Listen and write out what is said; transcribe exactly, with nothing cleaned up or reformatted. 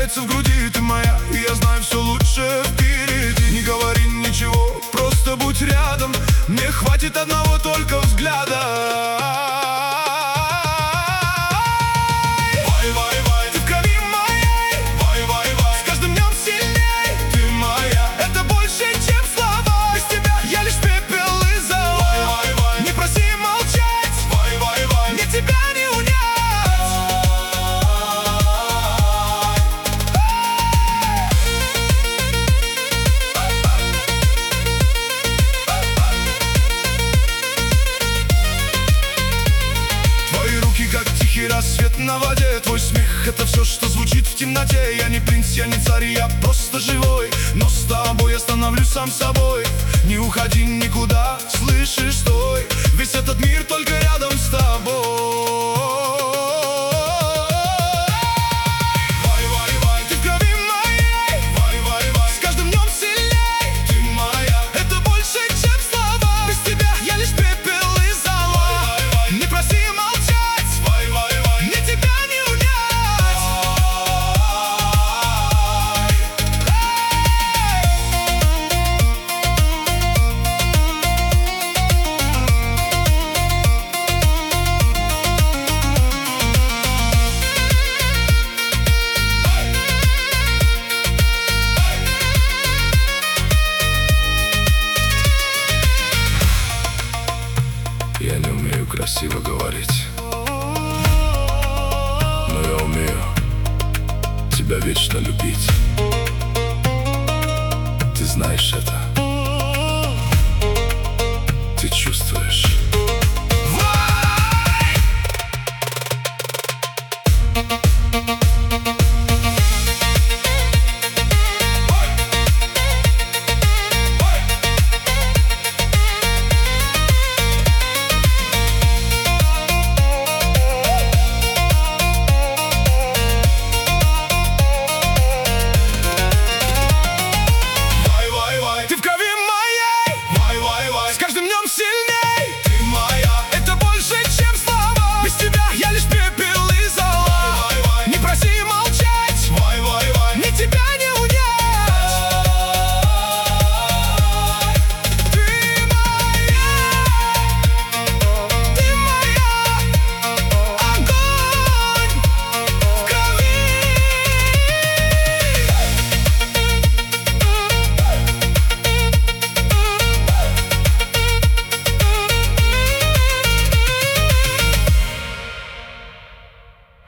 разгорается в груди. Ты моя, и я знаю, все лучше впереди. Не говори ничего, просто будь рядом. Мне хватит одного только взгляда. Рассвет на воде, твой смех — это все, что звучит в темноте. Я не принц, я не царь, я просто живой. Но с тобой я становлюсь сам собой. Не уходи никуда, слышишь, стой. Весь этот мир только рядом с тобой. Я не умею красиво говорить, но я умею тебя вечно любить. Ты знаешь это, ты чувствуешь.